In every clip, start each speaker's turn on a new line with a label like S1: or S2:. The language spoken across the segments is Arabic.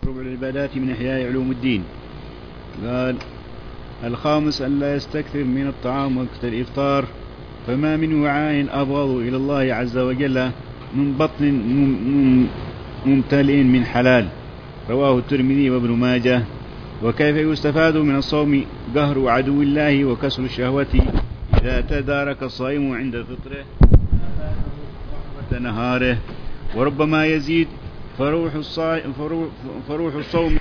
S1: ربع العبادات من إحياء علوم الدين. قال: الخامس أن لا يستكثر من الطعام وقت الإفطار، فما من وعاء أبغض إلى الله عز وجل من بطن ممتلئ من حلال. رواه الترمذي وابن ماجه. وكيف يستفاد من الصوم قهر عدو الله وكسر الشهوة إذا تدارك الصائم عند فطره رحمة نهاره، وربما يزيد فروح الصوم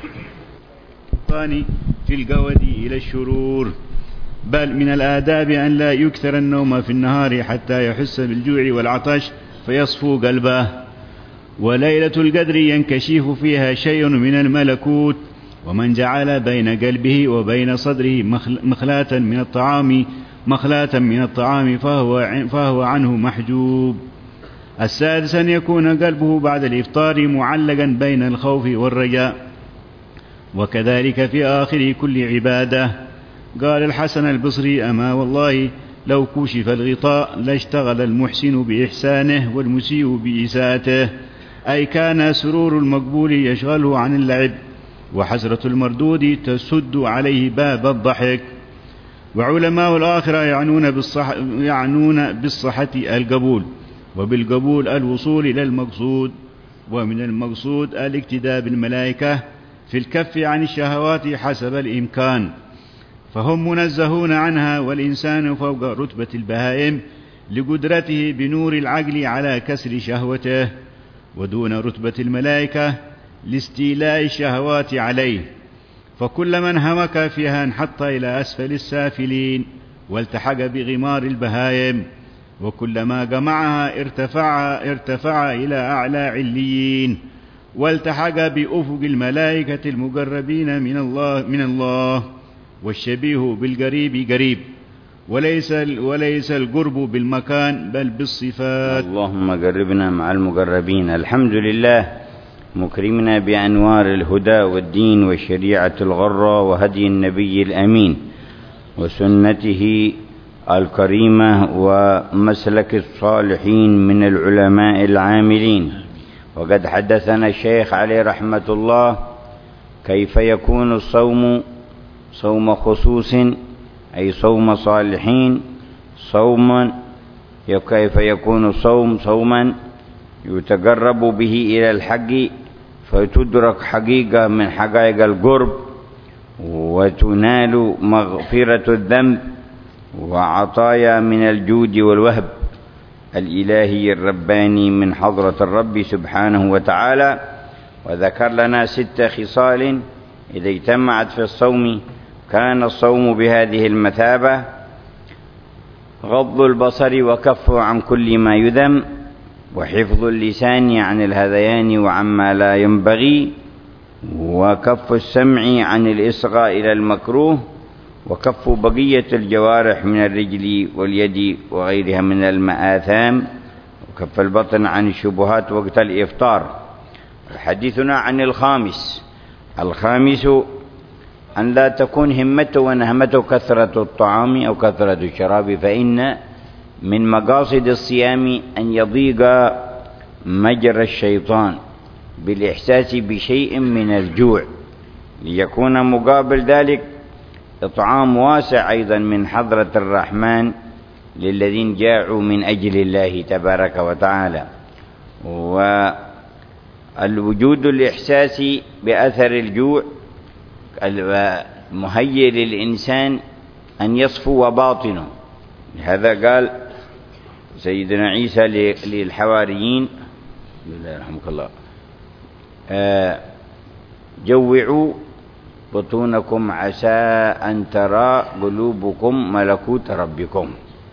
S1: في القود إلى الشرور. بل من الآداب أن لا يكثر النوم في النهار حتى يحس بالجوع والعطش فيصفو قلبه. وليلة القدر ينكشف فيها شيء من الملكوت، ومن جعل بين قلبه وبين صدره مخلاة من الطعام فهو عنه محجوب. السادس أن يكون قلبه بعد الإفطار معلقا بين الخوف والرجاء، وكذلك في آخر كل عبادة. قال الحسن البصري: أما والله لو كشف الغطاء لاشتغل المحسن بإحسانه والمسيء بإساءته، أي كان سرور المقبول يشغله عن اللعب، وحسرة المردود تسد عليه باب الضحك. وعلماء الآخرة يعنون بالصحة القبول، وبالقبول الوصول إلى المقصود، ومن المقصود الاقتداء بالملائكة في الكف عن الشهوات حسب الإمكان، فهم منزهون عنها، والإنسان فوق رتبة البهائم لقدرته بنور العقل على كسر شهوته، ودون رتبة الملائكة لاستيلاء الشهوات عليه. فكل من همك فيها انحط إلى أسفل السافلين والتحق بغمار البهائم، وكلما جمعها ارتفع إلى أعلى عليين، والتحق بأفق الملائكة المقربين من الله. والشبيه بالقريب قريب، وليس القرب بالمكان بل بالصفات.
S2: اللهم قربنا مع المقربين. الحمد لله مكرمنا بأنوار الهدى والدين والشريعة الغرة وهدي النبي الأمين وسنته الكريمة ومسلك الصالحين من العلماء العاملين. وقد حدثنا الشيخ عليه رحمة الله كيف يكون الصوم صوم خصوص، أي صوم صالحين، كيف يكون الصوم صوما يتقرب به إلى الحق فتدرك حقيقة من حقائق القرب، وتنال مغفرة الذنب وعطايا من الجود والوهب الإلهي الرباني من حضرة الرب سبحانه وتعالى. وذكر لنا 6 خصال إذا اجتمعت في الصوم كان الصوم بهذه المثابة: غض البصر وكف عن كل ما يذم، وحفظ اللسان عن الهذيان وعما لا ينبغي، وكف السمع عن الإصغاء إلى المكروه، وكف بقية الجوارح من الرجل واليد وغيرها من المآثام، وكف البطن عن الشبهات وقت الإفطار. حديثنا عن الخامس أن لا تكون همته ونهمته كثرة الطعام أو كثرة الشراب، فإن من مقاصد الصيام أن يضيق مجرى الشيطان بالإحساس بشيء من الجوع، ليكون مقابل ذلك إطعام واسع أيضا من حضرة الرحمن للذين جاعوا من أجل الله تبارك وتعالى. والوجود الإحساس بأثر الجوع مهيئ للإنسان أن يصفو باطنه. لهذا قال سيدنا عيسى للحواريين رحمك الله: جوعوا بطونكم عسى أن ترى قلوبكم ملكوت ربكم.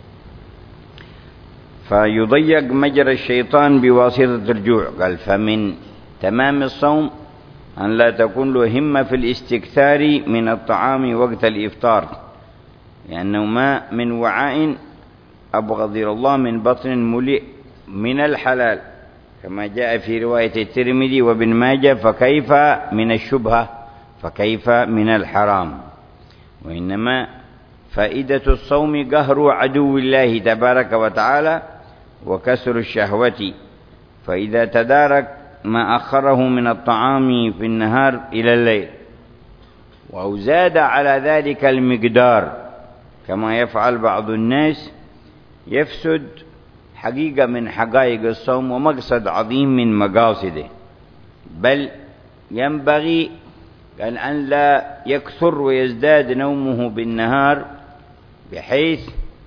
S2: فيضيق مجرى الشيطان بواسطة الجوع. قال: فمن تمام الصوم أن لا تكون له همة في الاستكثار من الطعام وقت الإفطار، لأنه ما من وعاء أبغض إلى الله من بطن ملئ من الحلال، كما جاء في رواية الترمذي وابن ماجه: فكيف من الشبهة، فكيف من الحرام. وإنما فائدة الصوم قهر عدو الله تبارك وتعالى وكسر الشهوة، فإذا تدارك ما أخره من الطعام في النهار إلى الليل، أو زاد على ذلك المقدار كما يفعل بعض الناس، يفسد حقيقة من حقائق الصوم ومقصد عظيم من مقاصده. بل ينبغي أن لا يكثر ويزداد نومه بالنهار بحيث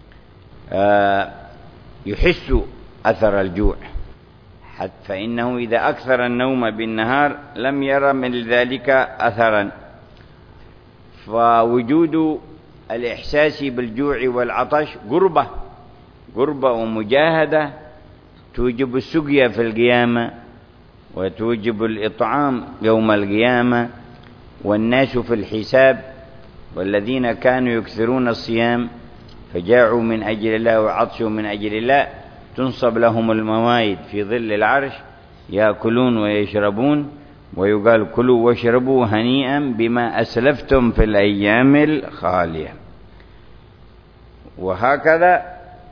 S2: يحس أثر الجوع، فإنه إذا أكثر النوم بالنهار لم ير من ذلك أثرا. فوجود الإحساس بالجوع والعطش قربة ومجاهدة توجب السقيا في القيامة، وتوجب الإطعام يوم القيامة. والناس في الحساب والذين كانوا يكثرون الصيام فجاعوا من أجل الله وعطشوا من أجل الله تنصب لهم الموائد في ظل العرش يأكلون ويشربون، ويقال كلوا واشربوا هنيئا بما أسلفتم في الأيام الخالية. وهكذا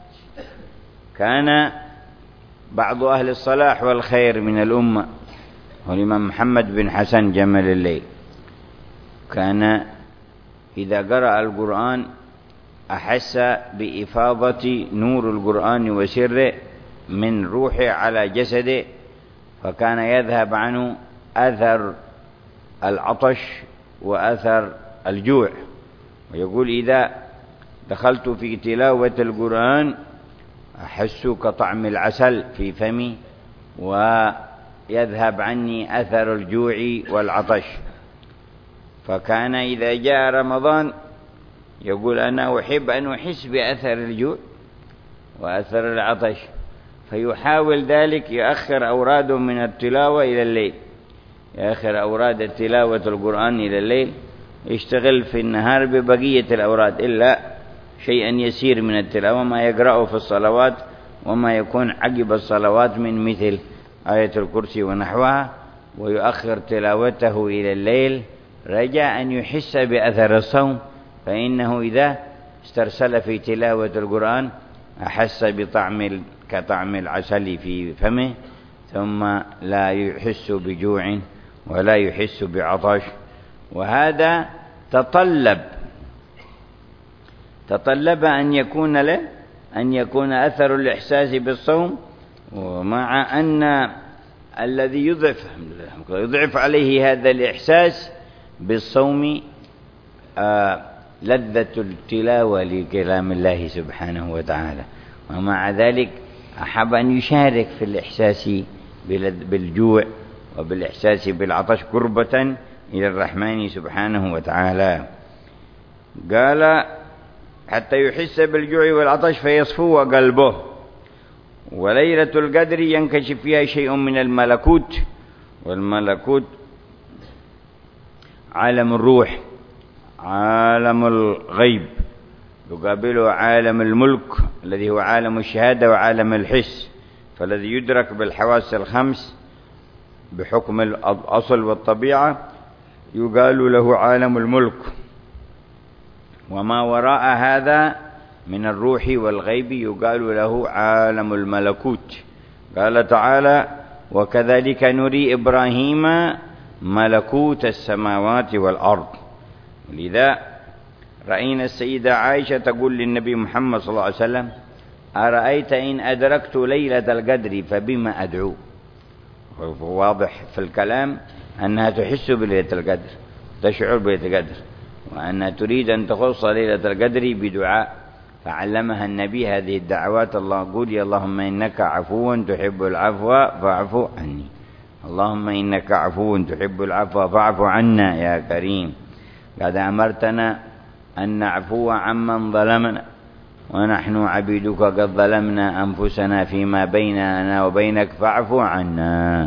S2: كان بعض أهل الصلاح والخير من الأمة، والإمام محمد بن حسن جمل الليل، كان إذا قرأ القرآن أحس بإفاضة نور القرآن وسره من روحه على جسده، فكان يذهب عنه أثر العطش وأثر الجوع. ويقول إذا دخلت في تلاوة القرآن أحس كطعم العسل في فمي ويذهب عني أثر الجوع والعطش. فكان إذا جاء رمضان يقول أنا أحب أن أحس بأثر الجوع وأثر العطش، فيحاول ذلك يؤخر أوراده من التلاوة إلى الليل، يؤخر أوراد التلاوة القرآن إلى الليل، يشتغل في النهار ببقية الأوراد إلا شيئا يسير من التلاوة ما يقرأه في الصلوات وما يكون عقب الصلوات من مثل آية الكرسي ونحوها، ويؤخر تلاوته إلى الليل رجاء أن يحس بأثر الصوم، فإنه إذا استرسل في تلاوة القرآن أحس كطعم العسل في فمه، ثم لا يحس بجوع ولا يحس بعطش. وهذا تطلب أن يكون أثر الإحساس بالصوم، ومع أن الذي يضعف عليه هذا الإحساس بالصوم لذة التلاوة لكلام الله سبحانه وتعالى، ومع ذلك أحب أن يشارك في الإحساس بالجوع وبالإحساس بالعطش قربة إلى الرحمن سبحانه وتعالى. قال حتى يحس بالجوع والعطش فيصفو قلبه. وليلة القدر ينكشف فيها شيء من الملكوت، والملكوت عالم الروح، عالم الغيب، يقابله عالم الملك الذي هو عالم الشهادة وعالم الحس. فالذي يدرك بالحواس الخمس بحكم الأصل والطبيعة يقال له عالم الملك، وما وراء هذا من الروح والغيب يقال له عالم الملكوت. قال تعالى وكذلك نري إبراهيم ملكوت السماوات والأرض. ولذا رأينا السيدة عائشة تقول للنبي محمد صلى الله عليه وسلم أرأيت إن أدركت ليلة القدر فبما أدعو. واضح في الكلام أنها تحس بليلة القدر، تشعر بليلة القدر، وأنها تريد أن تخص ليلة القدر بدعاء، فعلمها النبي هذه الدعوات. الله قولي اللهم إنك عفو تحب العفو فاعف عني، اللهم إنك عفو تحب العفو فاعف عنا يا كريم. قد أمرتنا أن نعفو عمن ظلمنا ونحن عبيدك قد ظلمنا أنفسنا فيما بيننا وبينك فاعف عنا.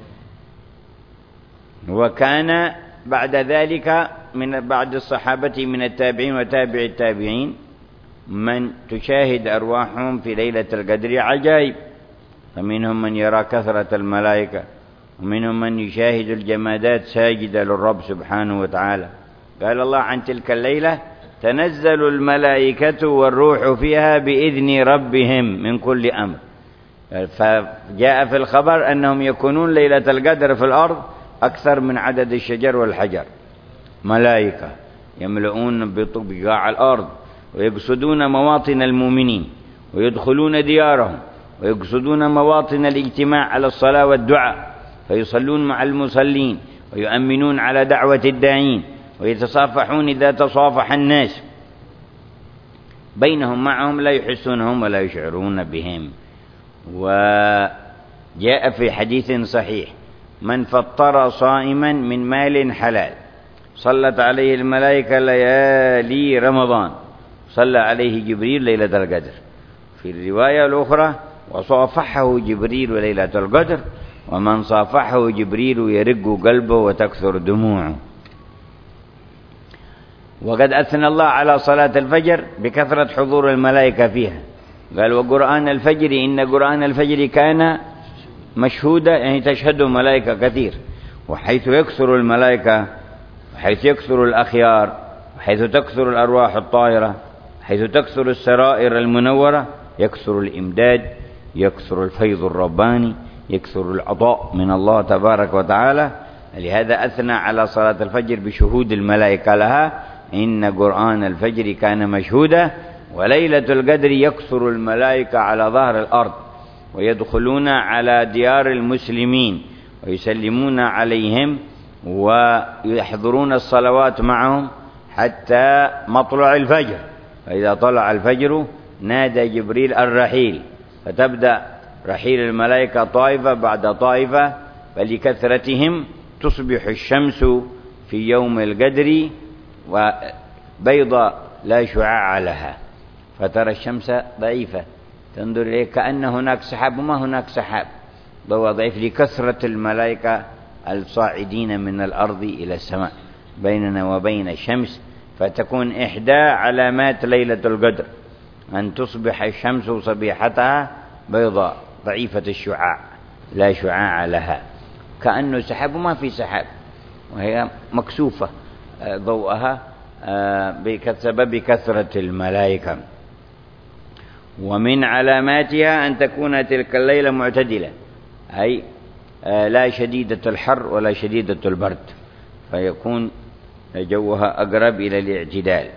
S2: وكان بعد ذلك بعد الصحابة من التابعين وتابع التابعين من تشاهد أرواحهم في ليلة القدر عجائب، فمنهم من يرى كثرة الملائكة، ومنهم من يشاهد الجمادات ساجدة للرب سبحانه وتعالى. قال الله عن تلك الليلة تنزل الملائكة والروح فيها بإذن ربهم من كل أمر. فجاء في الخبر أنهم يكونون ليلة القدر في الأرض أكثر من عدد الشجر والحجر، ملائكة يملؤون بقاع الأرض ويقصدون مواطن المؤمنين ويدخلون ديارهم ويقصدون مواطن الاجتماع على الصلاة والدعاء، فيصلون مع المصلين ويؤمنون على دعوة الداعين ويتصافحون إذا تصافح الناس بينهم معهم لا يحسونهم ولا يشعرون بهم. وجاء في حديث صحيح: من فطر صائما من مال حلال صلت عليه الملائكة ليالي رمضان، صلى عليه جبريل ليلة القدر. في الرواية الأخرى: وصافحه جبريل ليلة القدر، ومن صافحه جبريل يرق قلبه وتكثر دموعه. وقد أثنى الله على صلاة الفجر بكثرة حضور الملائكة فيها، قال: وقرآن الفجر إن قرآن الفجر كان مشهودا، يعني تشهده ملائكة كثير. وحيث يكثر الملائكة، وحيث يكثر الأخيار، وحيث تكثر الأرواح الطاهرة، حيث تكثر السرائر المنورة، يكثر الإمداد، يكثر الفيض الرباني، يكثر العطاء من الله تبارك وتعالى. لهذا أثنى على صلاة الفجر بشهود الملائكة لها: إن قرآن الفجر كان مشهودا. وليلة القدر يكثر الملائكة على ظهر الأرض ويدخلون على ديار المسلمين ويسلمون عليهم ويحضرون الصلوات معهم حتى مطلع الفجر. فإذا طلع الفجر نادى جبريل الرحيل، فتبدأ رحيل الملائكة طائفة بعد طائفة، فلكثرتهم تصبح الشمس في يوم القدر وبيضاء لا شعاع لها، فترى الشمس ضعيفة تنظر إليه كأن هناك سحاب وما هناك سحاب، ضوء ضعيف لكثرة الملائكة الصاعدين من الأرض إلى السماء بيننا وبين الشمس. فتكون إحدى علامات ليلة القدر أن تصبح الشمس صبيحتها بيضاء ضعيفة الشعاع لا شعاع لها، كأنه سحاب وما في سحاب، وهي مكسوفة ضوءها بسبب كثرة الملائكة. ومن علاماتها أن تكون تلك الليلة معتدلة، أي لا شديدة الحر ولا شديدة البرد، فيكون جوها أقرب إلى الاعتدال.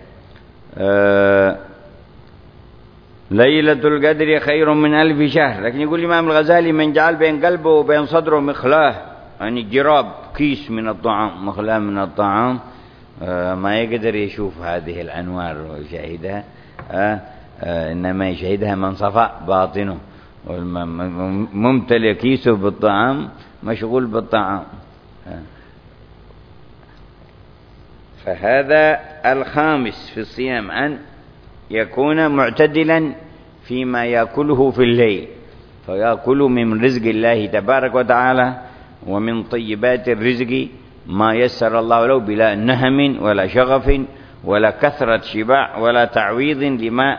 S2: ليلة القدر خير من 1000 شهر. لكن يقول الإمام الغزالي: من جعل بين قلبه وبين صدره مخلاه، يعني جراب كيس من الطعام، مخلاه من الطعام، ما يقدر يشوف هذه الأنوار ويشاهدها، إنما يشاهدها من صفاء باطنه، ممتلئ كيسه بالطعام، مشغول بالطعام. فهذا الخامس في الصيام، أن يكون معتدلا فيما يأكله في الليل، فيأكل من رزق الله تبارك وتعالى ومن طيبات الرزق ما يسر الله له، بلا نهم ولا شغف ولا كثرة شباع ولا تعويض لما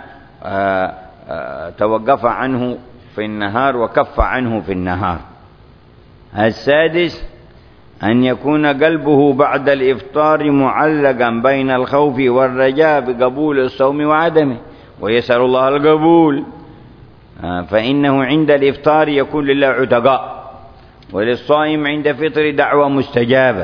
S2: توقف عنه في النهار وكف عنه في النهار. السادس: أن يكون قلبه بعد الإفطار معلقا بين الخوف والرجاء بقبول الصوم وعدمه، ويسأل الله القبول، فإنه عند الإفطار يكون لله عتقاء، وللصائم عند فطر دعوة مستجابة،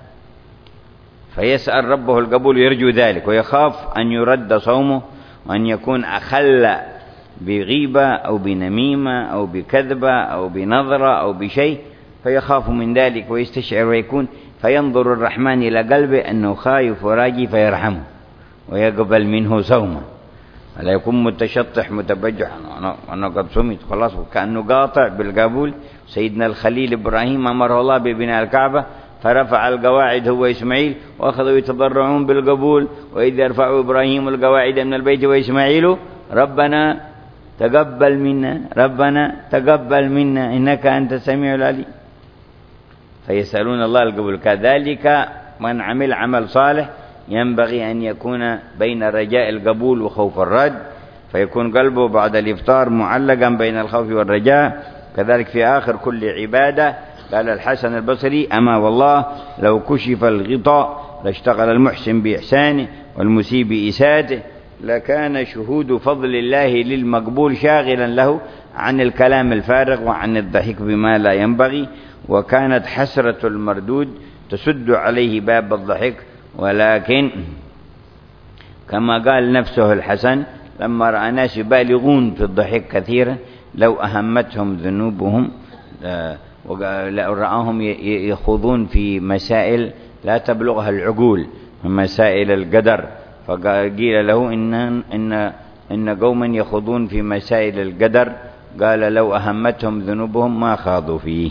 S2: فيسأل ربه القبول ويرجو ذلك، ويخاف أن يرد صومه وأن يكون أخل بغيبة أو بنميمة أو بكذبة أو بنظرة أو بشيء، فيخاف من ذلك ويستشعر ويكون، فينظر الرحمن إلى قلبه أنه خايف وراجي فيرحمه ويقبل منه صومه، ولا يكون متشطح متبجح أنا قد صمت خلاص وكأنه قاطع بالقبول. سيدنا الخليل إبراهيم أمره الله ببناء الكعبة فرفع القواعد هو إسماعيل، وأخذوا يتضرعون بالقبول: وإذ يرفع إبراهيم القواعد من البيت وإسماعيل ربنا تقبل منا، ربنا تقبل منا إنك أنت السميع العليم. فيسألون الله القبول. كذلك من عمل عمل صالح ينبغي أن يكون بين رجاء القبول وخوف الرد، فيكون قلبه بعد الإفطار معلقا بين الخوف والرجاء. كذلك في آخر كل عبادة قال الحسن البصري: أما والله لو كشف الغطاء لاشتغل المحسن بإحسانه والمسيء بإساءته، لكان شهود فضل الله للمقبول شاغلا له عن الكلام الفارغ وعن الضحك بما لا ينبغي، وكانت حسرة المردود تسد عليه باب الضحك. ولكن كما قال نفسه الحسن لما رأى ناس يبالغون في الضحك كثيرا، لو أهمتهم ذنوبهم رآهم يخوضون في مسائل لا تبلغها العقول، مسائل القدر، فقيل له إن قوما يخوضون في مسائل القدر، قال لو أهمتهم ذنوبهم ما خاضوا فيه.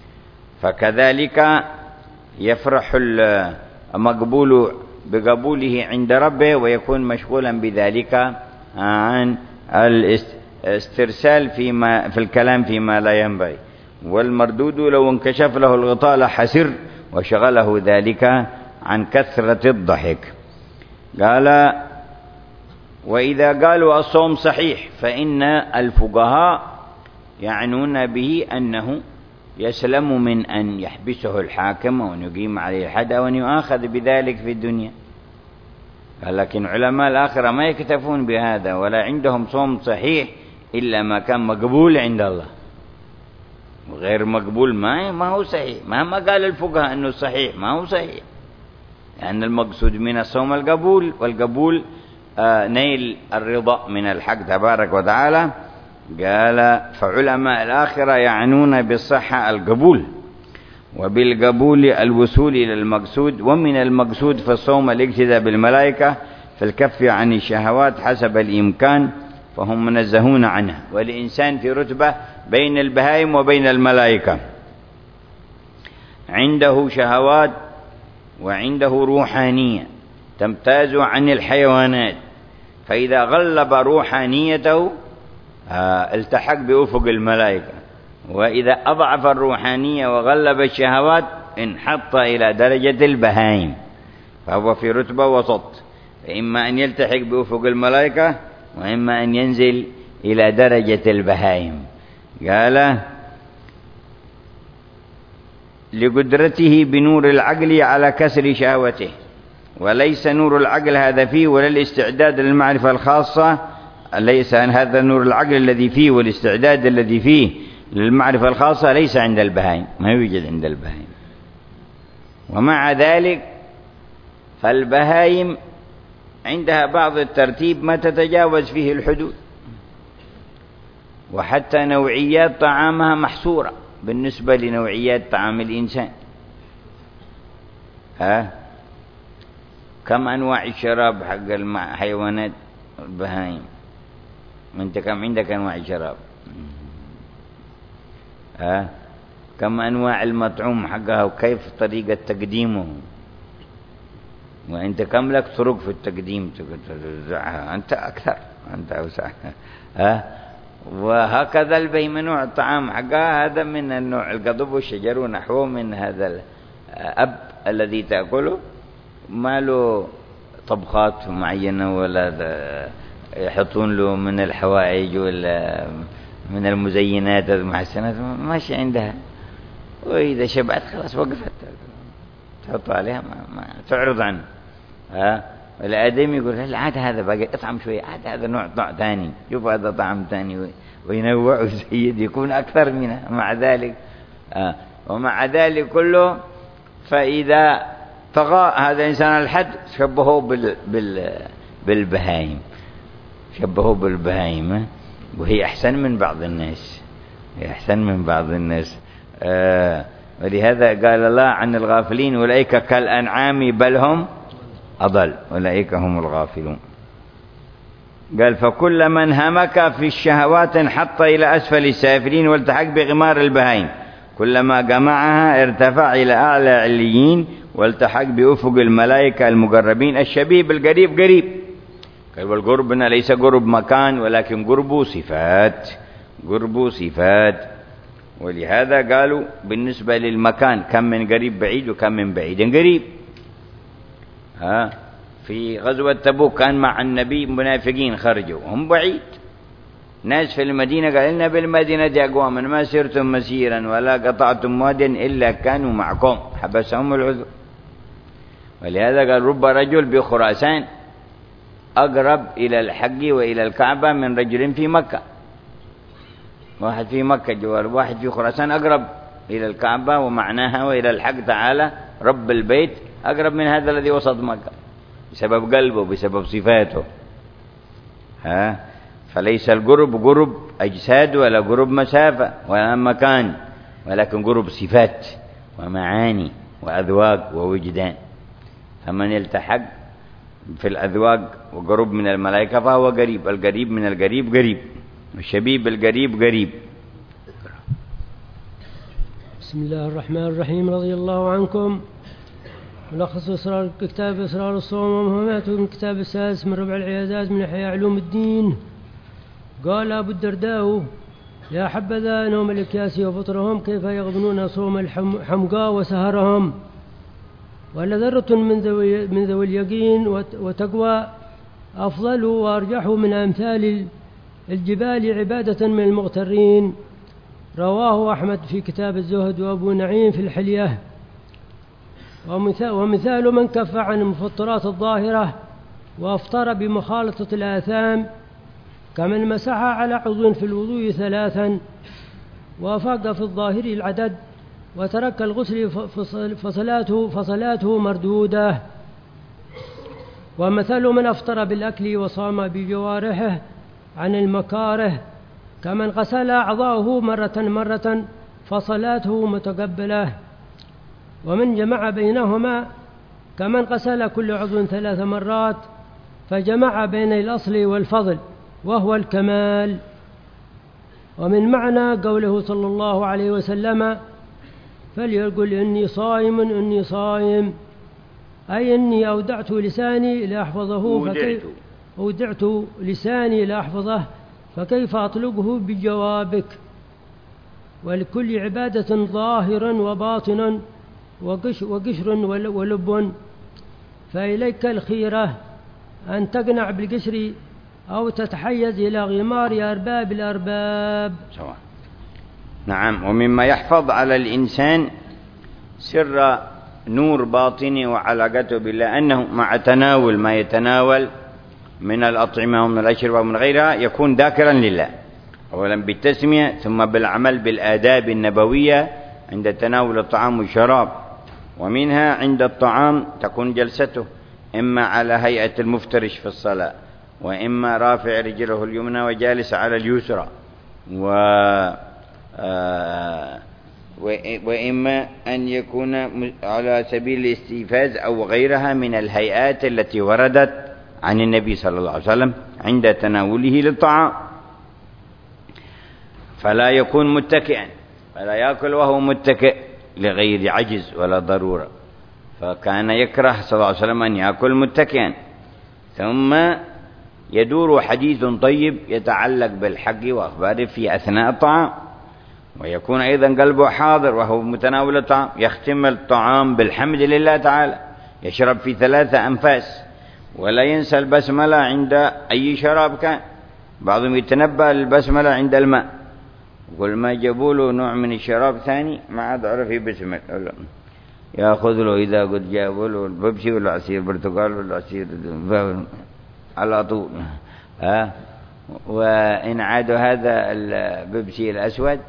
S2: فكذلك يفرح المقبول بقبوله عند ربه ويكون مشغولا بذلك عن الاسترسال في الكلام فيما لا ينبغي. والمردود لو انكشف له الغطاء لحسر وشغله ذلك عن كثرة الضحك. قال وإذا قالوا الصوم صحيح فإن الفقهاء يعنون به أنه يسلم من أن يحبسه الحاكم وأن يقيم عليه الحد وأن يؤاخذ بذلك في الدنيا. قال لكن علماء الآخرة ما يكتفون بهذا، ولا عندهم صوم صحيح إلا ما كان مقبول عند الله، وغير مقبول ما هو صحيح. مهما قال الفقهاء أنه صحيح ما هو صحيح، لأن المقصود من الصوم القبول، والقبول نيل الرضا من الحق تبارك وتعالى. قال فعلماء الآخرة يعنون بالصحة القبول، وبالقبول الوصول إلى المقصود. ومن المقصود في الصوم الاقتداء بالملائكة في الكف عن الشهوات حسب الإمكان، فهم منزهون عنها. والإنسان في رتبة بين البهائم وبين الملائكة، عنده شهوات وعنده روحانية تمتاز عن الحيوانات، فإذا غلب روحانيته التحق بأفق الملائكة، وإذا أضعف الروحانية وغلب الشهوات انحط إلى درجة البهائم، فهو في رتبة وسط، إما أن يلتحق بأفق الملائكة وإما أن ينزل إلى درجة البهائم. قال لقدرته بنور العقل على كسر شهوته، وليس نور العقل هذا فيه ولا الاستعداد للمعرفة الخاصة، ليس هذا نور العقل الذي فيه والاستعداد الذي فيه للمعرفة الخاصة ليس عند البهائم، ما يوجد عند البهائم. ومع ذلك فالبهائم عندها بعض الترتيب ما تتجاوز فيه الحدود، وحتى نوعيات طعامها محصورة بالنسبة لنوعيات طعام الإنسان. كم أنواع الشراب حق الحيوانات البهائم؟ أنت كم عندك أنواع شراب؟ كم أنواع المطعوم حقها وكيف طريقة تقديمه؟ وأنت كم لك طرق في التقديم توزعها؟ أنت أكثر، أنت أوسع. وهكذا البهيمة نوع الطعام حقها هذا من النوع القضب والشجر ونحوه من هذا الأب الذي تأكله، ما له طبخات معينة ولا يحطون له من الحوائج ولا من المزينات المحسنات، ماشي عندها. وإذا شبعت خلاص وقفت، تحط عليها ما تعرض عنه. والآدمي يقول لا عاد هذا باقي اطعم شوية، عاد هذا نوع ثاني، شوف هذا طعم ثاني، وينوع ويزيد يكون أكثر منها. مع ذلك ومع ذلك كله، فإذا طغى هذا الإنسان الحد شبهه بالبهائم، شبهه بالبهائم، وهي أحسن من بعض الناس، هي أحسن من بعض الناس. ولهذا قال الله عن الغافلين أولئك كالأنعام بل هم أضل، أولئك هم الغافلون. قال فكل من همك في الشهوات انحط إلى أسفل السافلين والتحق بغمار البهائم، كلما جمعها ارتفع إلى أعلى عليين والتحق بأفق الملائكة المقربين. الشبيب القريب قريب، قال والقرب ليس قرب مكان ولكن قرب صفات، قرب صفات. ولهذا قالوا بالنسبة للمكان كم من قريب بعيد وكم من بعيد قريب. في غزوة تبوك كان مع النبي منافقين خرجوا هم بعيد، ناس في المدينة قال إن بالمدينة أقواما ما سرتم مسيرا ولا قطعتم واديا إلا كانوا معكم، حبسهم العذر. ولهذا قال رب رجل بخراسان أقرب إلى الحج وإلى الكعبة من رجل في مكة. واحد في مكة جوار، واحد في خراسان أقرب إلى الكعبة ومعناها وإلى الحج تعالى رب البيت، أقرب من هذا الذي وسط مكة بسبب قلبه، بسبب صفاته. فليس القرب قرب أجساد ولا قرب مسافة ولا مكان، ولكن قرب صفات ومعاني وأذواق ووجدان. فمن التحق في الأذواق وقرب من الملائكة فهو قريب. القريب من القريب قريب، والشبيب القريب قريب.
S3: بسم الله الرحمن الرحيم. رضي الله عنكم. ملخص كتاب إسرار الصوم ومهماته من كتاب السادس من ربع العيادات من إحياء علوم الدين. قال أبو الدرداء: يا حبذا نوم الأكياس وفطرهم، كيف يغبنون صوم الحمقى وسهرهم. ولذرة من ذوي اليقين وتقوى أفضل وأرجح من أمثال الجبال عبادة من المغترين. رواه أحمد في كتاب الزهد، وأبو نعيم في الحلية. ومثال من كف عن المفطرات الظاهرة وأفطر بمخالطة الآثام، كمن مسح على عضو في الوضوء 3 وافاق في الظاهر العدد وترك الغسل فصلاته مردودة. ومثل من أفطر بالأكل وصام بجوارحه عن المكاره، كمن غسل أعضاءه مرة فصلاته متقبلة. ومن جمع بينهما كمن غسل كل عضو 3 مرات فجمع بين الأصل والفضل وهو الكمال. ومن معنى قوله صلى الله عليه وسلم: فليقل إني صائم إني صائم، أي إني أودعت لساني لأحفظه، أودعت لساني لأحفظه، فكيف أطلقه بجوابك. ولكل عبادة ظاهرا وباطنا وقشر ولب، فإليك الخيرة أن تقنع بالقشر أو تتحيز إلى غمار أرباب الأرباب.
S2: نعم. ومما يحفظ على الإنسان سر نور باطنه وعلاقته بالله أنه مع تناول ما يتناول من الأطعمة ومن الأشربة ومن غيرها يكون ذاكرا لله، أولا بالتسمية، ثم بالعمل بالآداب النبوية عند تناول الطعام والشراب. ومنها عند الطعام تكون جلسته إما على هيئة المفترش في الصلاة، وإما رافع رجله اليمنى وجالس على اليسرى، وإما أن يكون على سبيل الاستيفاز أو غيرها من الهيئات التي وردت عن النبي صلى الله عليه وسلم عند تناوله للطعام. فلا يكون متكئا، فلا يأكل وهو متكئ لغير عجز ولا ضرورة، فكان يكره صلى الله عليه وسلم أن يأكل متكئا. ثم يدور حديث طيب يتعلق بالحق وأخباره في أثناء الطعام، ويكون أيضا قلبه حاضر وهو متناول الطعام. يختم الطعام بالحمد لله تعالى، يشرب في 3 أنفاس، ولا ينسى البسملة عند أي شراب كان. بعضهم يتنبأ البسملة عند الماء، يقول ما جابوا له نوع من الشراب ثاني ما عاد عرف يبسمل، يأخذ له إذا قد جابوا له البيبسي ولا عصير برتقال ولا عصير على طول. وإن عاد هذا البيبسي الأسود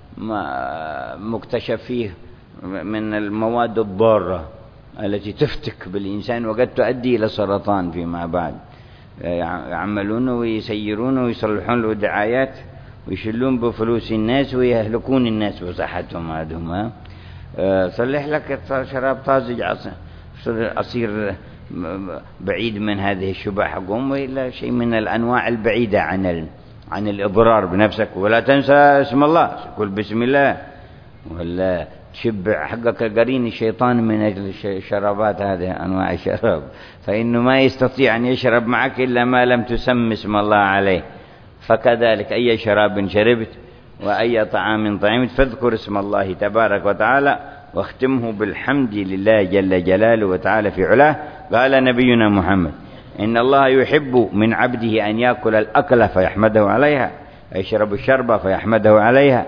S2: مكتشف فيه من المواد الضارة التي تفتك بالإنسان وقد تؤدي إلى السرطان فيما بعد. يعملونه ويسيرونه ويصلحون له دعايات ويشلون بفلوس الناس ويهلكون الناس بصحتهم. هذهم صلح لك شراب طازج عصير بعيد من هذه الشبه حقهم، وإلا شيء من الأنواع البعيدة عن الإضرار بنفسك. ولا تنسى اسم الله، قل بسم الله، ولا تشبع حقك قرين الشيطان من أجل الشرابات هذه أنواع الشراب، فإنه ما يستطيع أن يشرب معك إلا ما لم تسم اسم الله عليه. فكذلك أي شراب شربت وأي طعام طعمت فاذكر اسم الله تبارك وتعالى واختمه بالحمد لله جل جلاله وتعالى في علاه. قال نبينا محمد: إن الله يحب من عبده أن يأكل الأكل فيحمده عليها، يشرب الشرب فيحمده عليها.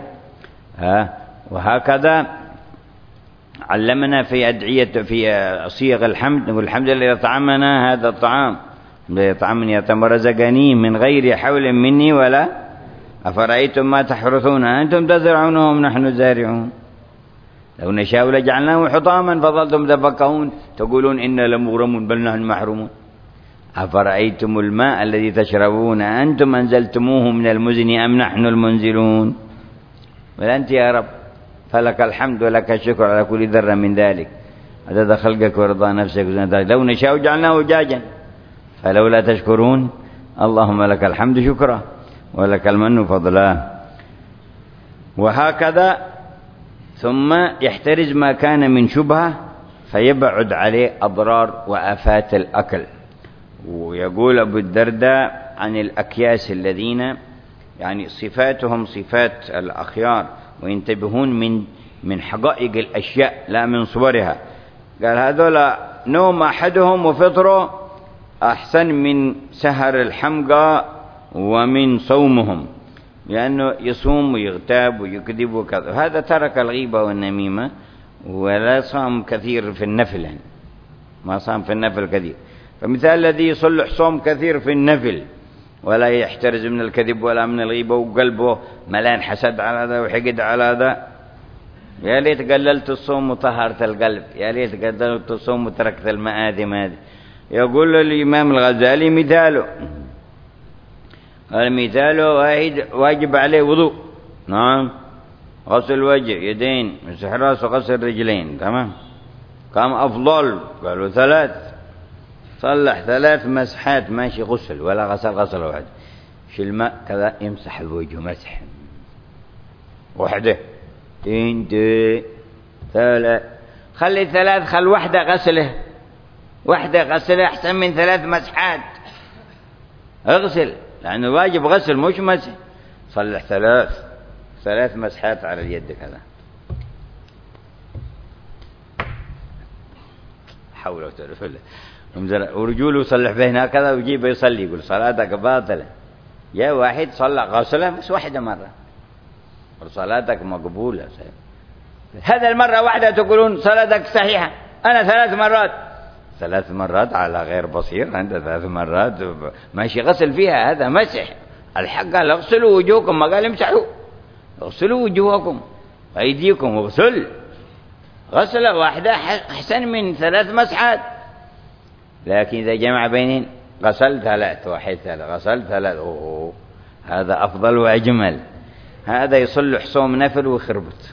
S2: وهكذا علمنا في أدعية في صيغ الحمد، نقول الحمد لله طعمنا هذا الطعام يطعمني يتم رزقني من غير حول مني ولا. أفرأيتم ما تحرثون أنتم تزرعونه أم نحن الزارعون لو نشاء لجعلناه حطاما فظلتم تفكهون تقولون إنا لمغرمون بل نحن محرومون. أفرأيتم الماء الذي تشربون أنتم أنزلتموه من المزن أم نحن المنزلون. وأنت يا رب فلك الحمد ولك الشكر على كل ذرة من ذلك عدد خلقك ورضا نفسك. لو نشاء جعلناه أجاجا فلولا تشكرون. اللهم لك الحمد شكرا ولك المن فضلا. وهكذا ثم يحترز ما كان من شبهة فيبعد عليه أضرار وآفات الأكل. ويقول أبو الدرداء عن الأكياس الذين يعني صفاتهم صفات الأخيار وينتبهون من حقائق الأشياء لا من صورها. قال هذولا نوم أحدهم وفطره أحسن من سهر الحمقى ومن صومهم لأنه يصوم ويغتاب ويكذب وكذا. هذا ترك الغيبة والنميمة ولا صام كثير في النفل يعني ما صام في النفل كثير. فمثال الذي يصلح صوم كثير في النفل ولا يحترز من الكذب ولا من الغيبة وقلبه ملان حسد على هذا وحقد على هذا. يا ليت قللت الصوم وطهرت القلب. يا ليت قللت الصوم وتركت المآثم هذه. يقول الإمام الغزالي مثاله المثال واجب عليه وضوء نعم غسل وجه يدين مسح راس وغسل رجلين تمام. كم أفضل؟ قالوا 3. صلح 3 مسحات ماشي غسل ولا غسل واحد شيل الماء كذا يمسح الوجه مسح وحده 2 3 خلي 3 خل واحدة غسله أحسن من 3 مسحات. اغسل لأنه واجب غسل مش مسح. صلح 3 مسحات على اليد كذا حول ولا قوة إلا بالله. ورجوله صلح به هكذا ويجيب يصلي يقول صلاتك باطلة. يا واحد صلى غسله بس واحدة مرة صلاتك مقبولة. هذا المرة واحدة تقولون صلاتك صحيحة. أنا 3 مرات على غير بصير. أنت 3 مرات ماشي غسل فيها هذا مسح. الحق قال اغسلوا وجوهكم ما قال امسحوا. اغسلوا وجوهكم أيديكم غسلة واحدة أحسن من 3 مسحات. لكن إذا جمع بينين غسل 3 واحد 3 غسل 3 هذا أفضل وأجمل. هذا يصلح صوم نفل وخربط.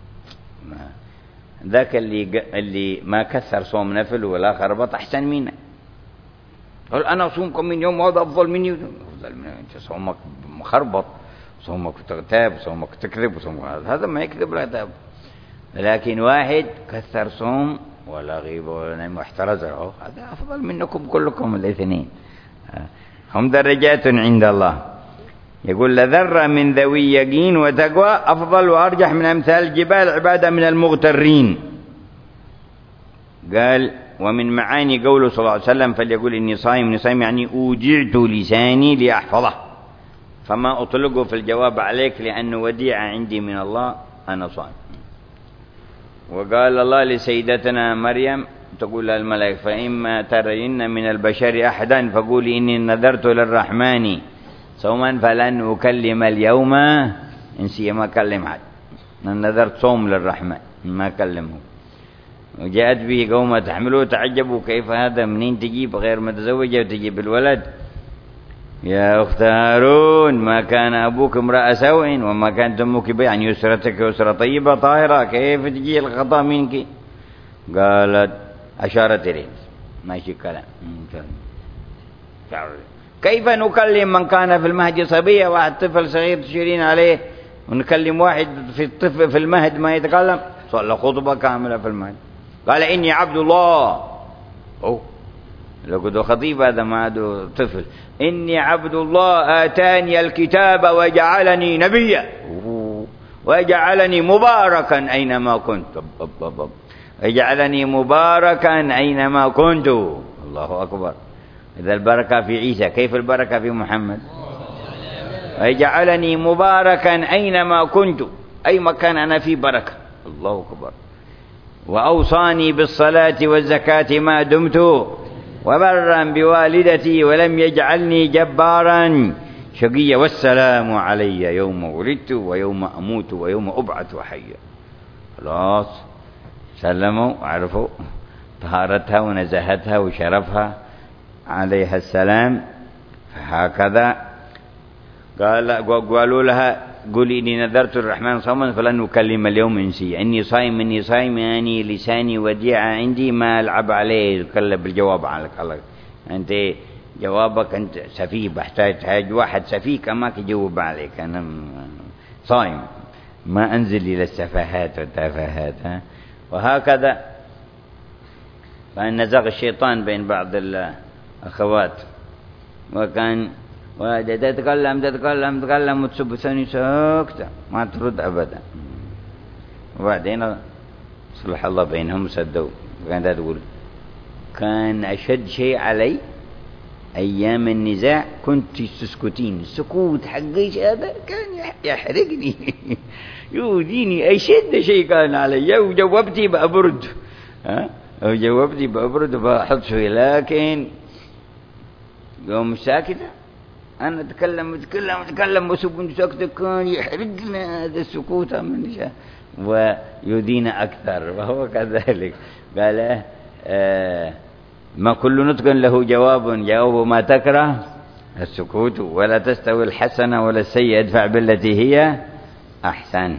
S2: ذاك اللي ما كثر صوم نفل ولا خربط أحسن منه. قال أنا أصومكم من يوم وهذا أفضل مني. أفضل مني أنت صومك مخربط صومك تغتاب صومك تكذب هذا ما يكذب لا تاب. لكن واحد كثر صوم ولا غيبة ولا نعم واحترز هذا أفضل منكم كلكم الاثنين. هم درجات عند الله. يقول لذرة من ذوي يقين وتقوى أفضل وأرجح من أمثال الجبال عبادة من المغترين. قال ومن معاني قوله صلى الله عليه وسلم فليقول إني صائم يعني أوجعت لساني لأحفظه فما أطلقه في الجواب عليك لأنه وديعة عندي من الله أنا صائم. وقال الله لسيدتنا مريم تقول الملائكة فإما ترين من البشر أحدا فقولي إني نذرت للرحمن صوما فلن أكلم اليوم إنسيا. ما أكلم حد. نذرت صوم للرحمن ما أكلمه. وجاءت به قوم تحملوه تعجبوا كيف هذا منين تجيب غير متزوجة وتجيب الولد. يا أخت هارون ما كان أبوك امرأ سوء وما كانت أمك يعني يسرتك يسرة طيبة طاهرة كيف تجي الخطأ منك. قالت أشارت إليه ماشي كلام. كيف نكلم من كان في المهد صبيا واحد طفل صغير تشيرين عليه ونكلم واحد في الطفل في المهد ما يتكلم. صلى خطبة كاملة في المهد. قال إني عبد الله. لو كنت خطيب هذا ما عاد طفل. إني عبد الله آتاني الكتاب وجعلني نبيا وجعلني مباركا أينما كنت. وجعلني مباركا أينما كنت. الله أكبر. إذا البركة في عيسى كيف البركة في محمد. وجعلني مباركا أينما كنت أي مكان أنا فيه بركة. الله أكبر. وأوصاني بالصلاة والزكاة ما دمت وبرا بوالدتي ولم يجعلني جبارا شقيا والسلام علي يوم ولدت ويوم أموت ويوم أبعث حيا. خلاص سلموا وعرفوا طهارتها ونزاهتها وشرفها عليها السلام. فهكذا قالوا لها قولي إني نذرت الرحمن صوما فلن أكلم اليوم إنسيا، إني صائم يعني لساني وديعة عندي ما ألعب عليه يتكلم بالجواب عنك. الله أنت جوابك أنت سفيه، بحتاج واحد سفيه كما يجاوب عليك. أنا صائم ما أنزل إلى السفاهات والتافهات. وهكذا فإن نزغ الشيطان بين بعض الأخوات، وكان تتكلم وتسب ثاني ساكتة ما ترد أبدا. وبعدين صلح الله بينهم وسدوا. وكانت تقول كان أشد شيء علي أيام النزاع كنت تسكتين، السكوت حقيش هذا كان يحرقني يوديني. أشد شيء كان علي وجوابتي بأبرد، وجوابتي بأبرد بحط شوي، لكن يوم ساكتة أنا أتكلم وسكون ساكتة كان يحرقنا هذا السكوت من شاء ويدينا أكثر. وهو كذلك قال ما كل نطق له جواب ما تكره السكوت، ولا تستوي الحسنة ولا السيئة ادفع بالتي هي أحسن.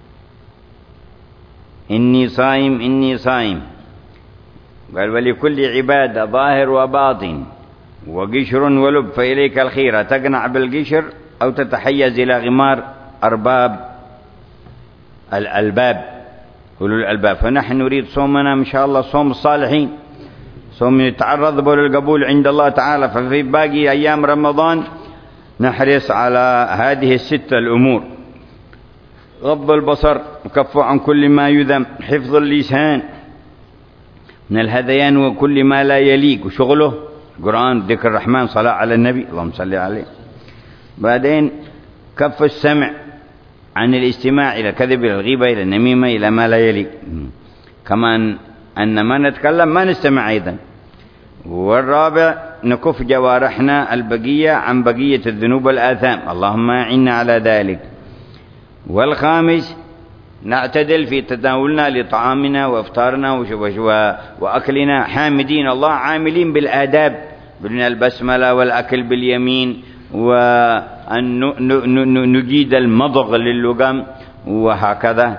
S2: إني صائم. قال ولكل عبادة ظاهر وباطن وقشر ولب، فإليك الخيرة تقنع بالقشر أو تتحيز إلى غمار أرباب الألباب أولو الألباب. فنحن نريد صومنا إن شاء الله صوم الصالحين، صوم يتعرض به للقبول عند الله تعالى. ففي باقي أيام رمضان نحرص على هذه الستة الأمور: غض البصر، وكف عن كل ما يذم، حفظ اللسان من الهذيان وكل ما لا يليق، وشغله قرآن، ذكر الرحمن، صلاة على النبي اللهم صل عليه. بعدين كف السمع عن الاستماع إلى الكذب، إلى الغيبة، إلى النميمة، إلى ما لا يليق. كمان أن ما نتكلم ما نستمع أيضا. والرابع نكف جوارحنا البقية عن بقية الذنوب والآثام، اللهم أعنا على ذلك. والخامس نعتدل في تناولنا لطعامنا وإفطارنا وأكلنا حامدين الله، عاملين بالآداب من البسملة والأكل باليمين، وأن نجيد المضغ للغم، وهكذا.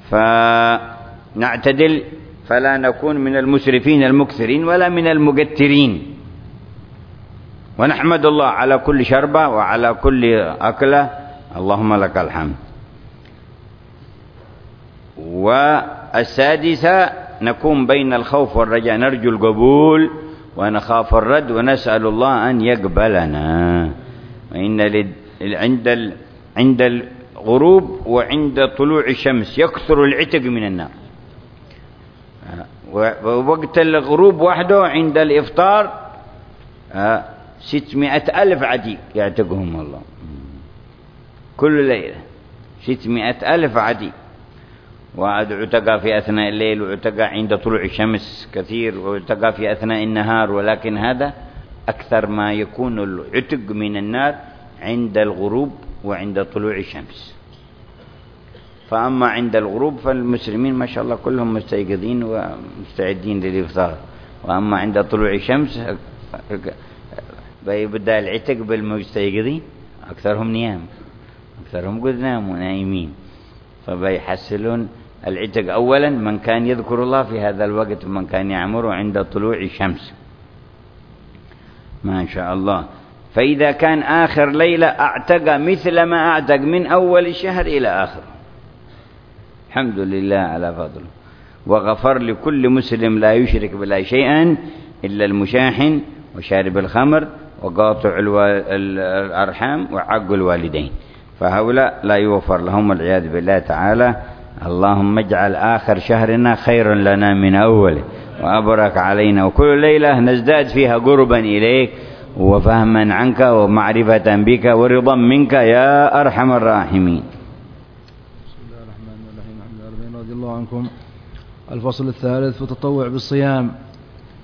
S2: فنعتدل فلا نكون من المسرفين المكثرين ولا من المقترين، ونحمد الله على كل شربة وعلى كل أكلة، اللهم لك الحمد. والسادسة نكون بين الخوف والرجاء، نرجو القبول ونخاف الرد ونسأل الله أن يقبلنا. وإن عند الغروب وعند طلوع الشمس يكثر العتق من النار، ووقت الغروب وحده عند الإفطار 600,000 عتيق يعتقهم الله كل ليلة، 600,000 عتيق. وعتق في أثناء الليل، وعتق عند طلوع الشمس كثير، وعتق في أثناء النهار. ولكن هذا أكثر ما يكون العتق من النار عند الغروب وعند طلوع الشمس. فأما عند الغروب فالمسلمين ما شاء الله كلهم مستيقظين ومستعدين للإفطار، وأما عند طلوع الشمس بيبدأ العتق بالمستيقظين، أكثرهم نيام، أكثرهم قد ناموا نايمين، فبيحسلون العتق أولا من كان يذكر الله في هذا الوقت ومن كان يعمر عند طلوع الشمس ما شاء الله. فإذا كان آخر ليلة أعتق مثل ما أعتق من أول الشهر إلى آخر، الحمد لله على فضله. وغفر لكل مسلم لا يشرك بالله شيئا إلا المشاحن وشارب الخمر وقاطع الأرحام وعق الوالدين، فهؤلاء لا يغفر لهم والعياذ بالله تعالى. اللهم اجعل آخر شهرنا خيرا لنا من أوله وأبرك علينا، وكل ليلة نزداد فيها قربا إليك وفهما عنك ومعرفة بك ورضا منك يا أرحم الراحمين.
S4: بسم الله الرحمن الرحيم. الحمد لله رضي الله عنكم. الفصل الثالث في التطوع بالصيام.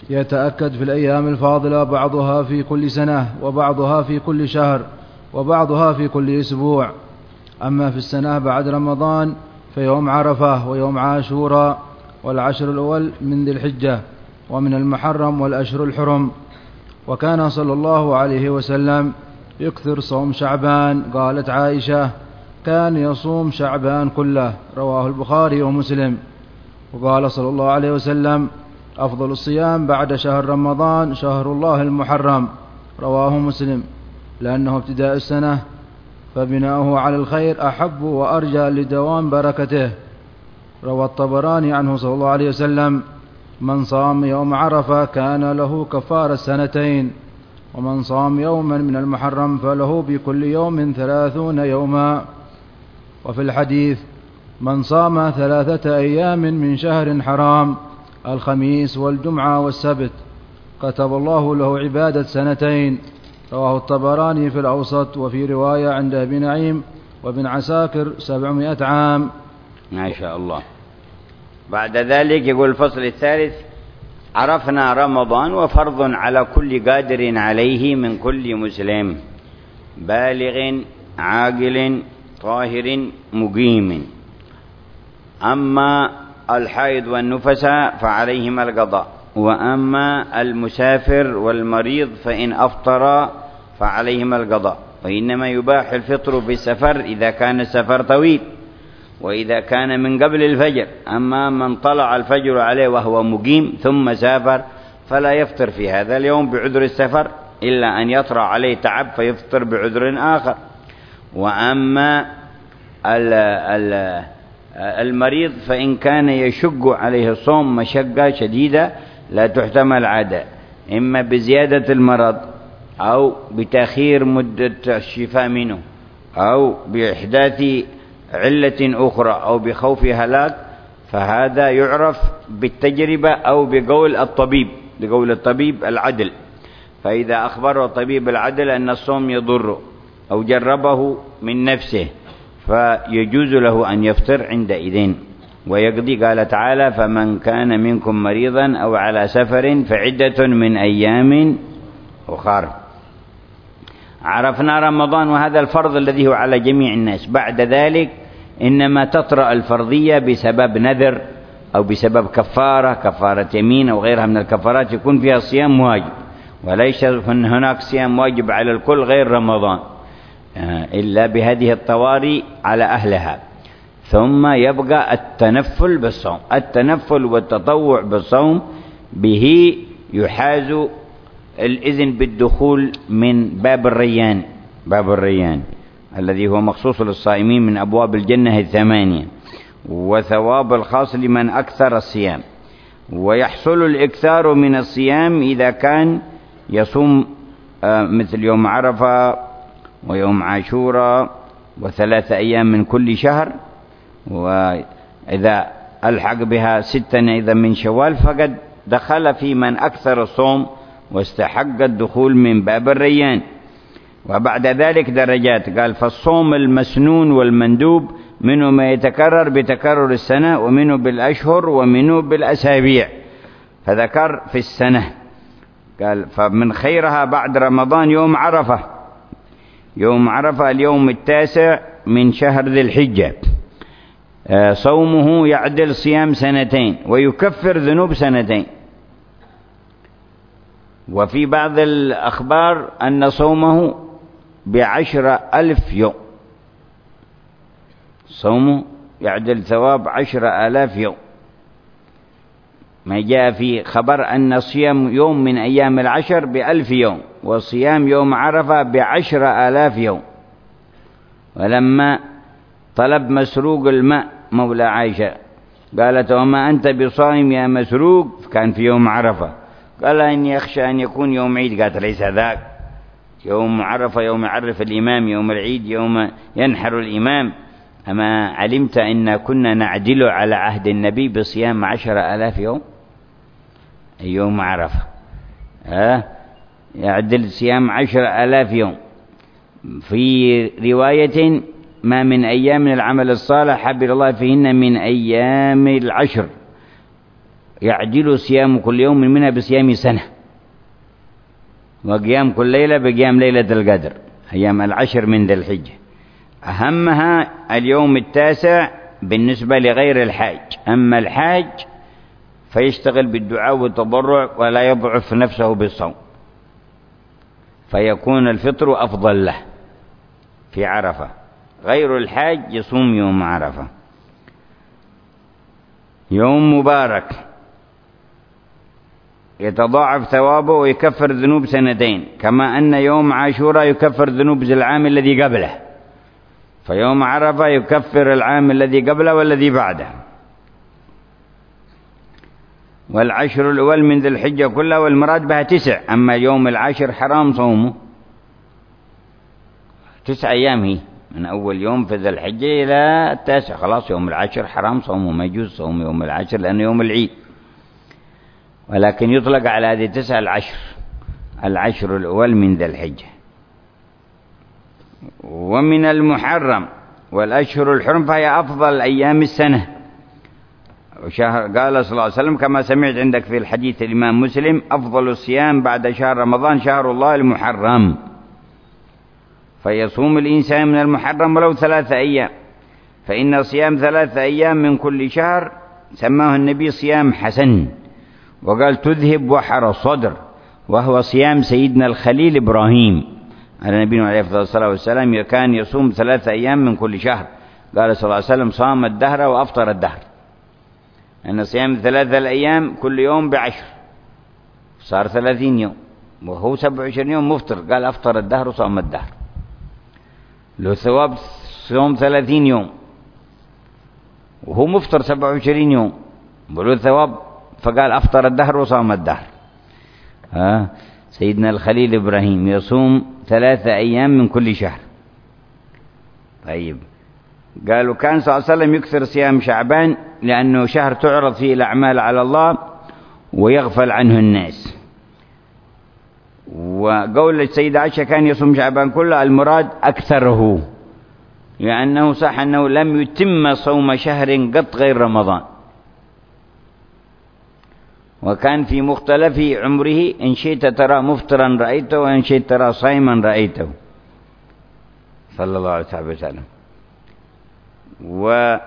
S4: يتأكد في الأيام الفاضلة بعضها في كل سنة وبعضها في كل شهر وبعضها في كل أسبوع. أما في السنة بعد رمضان فيوم عرفة ويوم عاشوراء والعشر الأول من ذي الحجة ومن المحرم والأشهر الحرم. وكان صلى الله عليه وسلم يكثر صوم شعبان. قالت عائشة: كان يصوم شعبان كله، رواه البخاري ومسلم. وقال صلى الله عليه وسلم: أفضل الصيام بعد شهر رمضان شهر الله المحرم، رواه مسلم، لأنه ابتداء السنة فبناؤه على الخير أحب وأرجى لدوام بركته. روى الطبراني عنه صلى الله عليه وسلم: من صام يوم عرفة كان له كفارة سنتين، ومن صام يوما من المحرم فله بكل يوم 30 يوما. وفي الحديث: من صام 3 أيام من شهر حرام، الخميس والجمعة والسبت، كتب الله له عبادة سنتين. رواه الطبراني في الأوسط، وفي رواية عند ابن نعيم وابن عساكر 700 عام.
S2: ما شاء الله. بعد ذلك يقول الفصل الثالث: عرفنا رمضان وفرض على كل قادر عليه من كل مسلم بالغ عاقل طاهر مقيم. أما الحائض والنفساء فعليهما القضاء، وأما المسافر والمريض فإن أفطر فعليهما القضاء. وإنما يباح الفطر في السفر إذا كان السفر طويل، وإذا كان من قبل الفجر. أما من طلع الفجر عليه وهو مقيم ثم سافر فلا يفطر في هذا اليوم بعذر السفر، إلا أن يطرأ عليه تعب فيفطر بعذر آخر. وأما المريض فإن كان يشق عليه الصوم مشقة شديدة لا تحتمل عادة، إما بزيادة المرض أو بتأخير مدة الشفاء منه أو بإحداث علة أخرى أو بخوف هلاك، فهذا يعرف بالتجربة أو بقول الطبيب العدل. فإذا أخبره الطبيب العدل أن الصوم يضره أو جربه من نفسه فيجوز له أن يفطر عندئذ ويقضي. قال تعالى: فمن كان منكم مريضا أو على سفر فعدة من أيام أخر. عرفنا رمضان، وهذا الفرض الذي هو على جميع الناس. بعد ذلك إنما تطرأ الفرضية بسبب نذر أو بسبب كفارة يمين أو غيرها من الكفارات يكون فيها صيام واجب، وليس هناك صيام واجب على الكل غير رمضان إلا بهذه الطوارئ على أهلها. ثم يبقى التنفل بالصوم. التنفل والتطوع بالصوم به يحاز الإذن بالدخول من باب الريان الذي هو مخصوص للصائمين من أبواب الجنة 8، وثواب الخاص لمن أكثر الصيام. ويحصل الإكثار من الصيام إذا كان يصوم مثل يوم عرفة ويوم عاشوراء و3 أيام من كل شهر، وإذا ألحق بها 6 إذا من شوال فقد دخل في من أكثر الصوم واستحق الدخول من باب الريان. وبعد ذلك درجات. قال: فالصوم المسنون والمندوب منه ما يتكرر بتكرر السنة، ومنه بالأشهر، ومنه بالأسابيع. فذكر في السنة. قال: فمن خيرها بعد رمضان يوم عرفة. يوم عرفة اليوم 9 من شهر ذي الحجة. صومه يعدل صيام 2 ويكفر ذنوب 2. وفي بعض الأخبار أن صومه ب10,000 يوم. صومه يعدل ثواب 10,000 يوم. ما جاء في خبر أن صيام يوم من أيام العشر ب1000 يوم، وصيام يوم عرفة ب10,000 يوم. ولما طلب مسروق الماء مولى عائشة قالت: وما أنت بصائم يا مسروق؟ كان في يوم عرفة. قال: إني أخشى أن يكون يوم عيد. قالت: ليس ذاك، يوم عرفة يوم يعرف الإمام، يوم العيد يوم ينحر الإمام. أما علمت أن كنا نعدل على عهد النبي بصيام 10,000 يوم يوم عرفة. يعدل صيام 10,000 يوم. في رواية: ما من أيام من العمل الصالح حب الله فيهن من أيام العشر. يعدل صيام كل يوم منها بصيام سنة، وقيام كل ليلة بقيام ليلة القدر، أيام العشر من ذي الحجة. أهمها اليوم 9 بالنسبة لغير الحاج. أما الحاج فيشتغل بالدعاء والتضرع ولا يضعف نفسه بالصوم، فيكون الفطر أفضل له في عرفة. غير الحاج يصوم يوم عرفة. يوم مبارك يتضاعف ثوابه ويكفر ذنوب سنتين، كما أن يوم عاشوراء يكفر ذنوب العام الذي قبله، فيوم عرفة يكفر العام الذي قبله والذي بعده. والعشر الأول من ذي الحجة كلها والمراد بها 9. أما يوم العاشر حرام صومه، 9 أيام هي من أول يوم في ذي الحجة إلى 9. خلاص يوم العاشر حرام صومه، ما يجوز صوم يوم العاشر لأنه يوم العيد، ولكن يطلق على هذه 9 العشر الأول من ذي الحجة. ومن المحرم والأشهر الحرم فهي أفضل أيام السنة. قال صلى الله عليه وسلم كما سمعت عندك في الحديث الإمام مسلم: أفضل الصيام بعد شهر رمضان شهر الله المحرم. فيصوم الإنسان من المحرم ولو 3 أيام، فإن صيام 3 أيام من كل شهر سماه النبي صيام حسن، وقال تذهب وحر الصدر، وهو صيام سيدنا الخليل إبراهيم على نبينا عليه الصلاة والسلام، كان يصوم 3 أيام من كل شهر. قال صلى الله عليه وسلم: صام الدهر وأفطر الدهر، أن صيام 3 الأيام كل يوم ب10 صار 30 يوم، وهو 27 يوم مفطر. قال أفطر الدهر وصام الدهر، له ثواب صوم 30 يوم وهو مفطر 27 يوم وله ثواب، فقال أفطر الدهر وصام الدهر. سيدنا الخليل إبراهيم يصوم 3 أيام من كل شهر. طيب، قالوا كان صلى الله عليه وسلم يكثر صيام شعبان لأنه شهر تعرض فيه الأعمال على الله ويغفل عنه الناس. وقول السيدة عائشة كان يصوم شعبان كله، المراد أكثره، لأنه صح أنه لم يتم صوم شهر قط غير رمضان، وكان في مختلف عمره إن شئت ترى مفطرا رأيته وإن شئت ترى صائما رأيته صلى الله عليه وسلم. وقال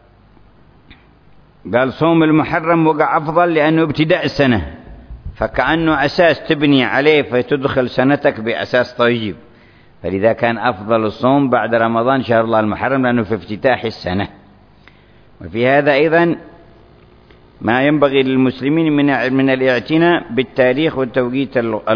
S2: صوم المحرم وقع أفضل لأنه ابتداء السنة، فكأنه أساس تبني عليه فتدخل سنتك بأساس طيب، فلذا كان أفضل الصوم بعد رمضان شهر الله المحرم لأنه في افتتاح السنة. وفي هذا أيضا ما ينبغي للمسلمين من الاعتناء بالتاريخ والتوقيت